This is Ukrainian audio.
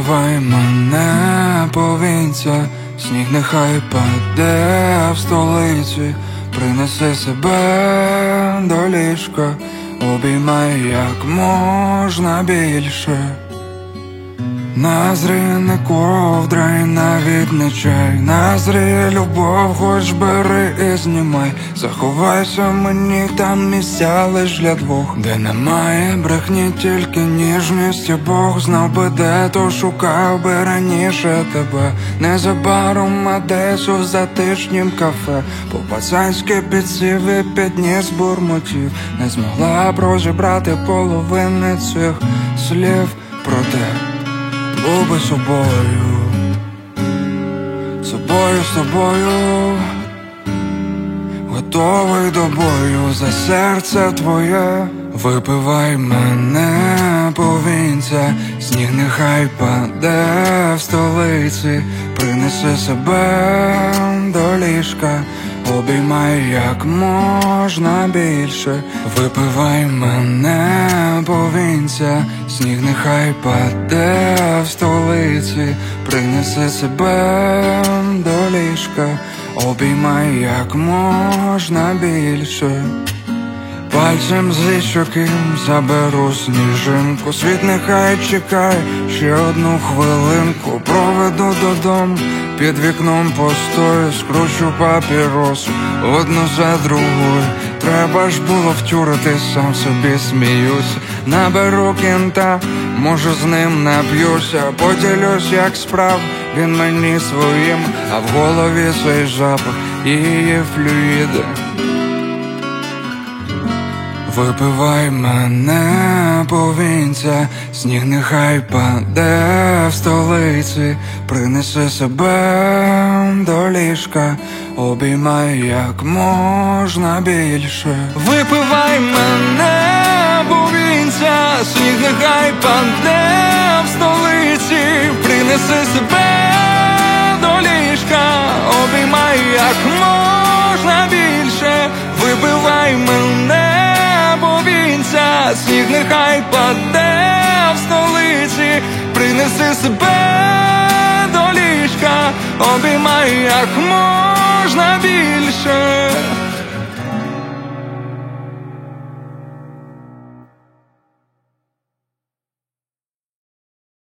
Випивай мене повінця, сніг нехай паде в столиці, принеси себе до ліжка, обіймай як можна більше. Назрі не ковдра і навіть не чай, назрі любов, хоч бери і знімай. Заховайся мені, там місця лиш для двох, де немає брехні, тільки ніжність і Бог. Знав би де, то шукав би раніше тебе. Незабаром, а десь у затишнім кафе, по-пацанськи підсів і підніс бурмотів. Не змогла б розібрати половини цих слів, проте був би собою, собою, готовий до бою за серце твоє. Випивай мене повінця, сніг нехай паде в столиці, принеси себе до ліжка, обіймай як можна більше. Випивай мене повінця, сніг нехай паде в столиці, принеси себе до ліжка, обіймай як можна більше. Пальцем зі щоки заберу сніжинку, світ нехай чекає ще одну хвилинку. Проведу додому, під вікном постою, скручу папіросу одну за другою. Треба ж було втюрити, сам собі сміюся. Наберу кінта, може з ним нап'юся, поділюсь як справ, він мені своїм, а в голові цей запах і її флюїди. Випивай мене повінця, сніг нехай паде в столиці, принеси себе до ліжка, обіймай як можна більше. Випивай мене повінця, сніг нехай паде в столиці, принеси себе до ліжка, обіймай як можна більше. Випивай мене повінця, сніг нехай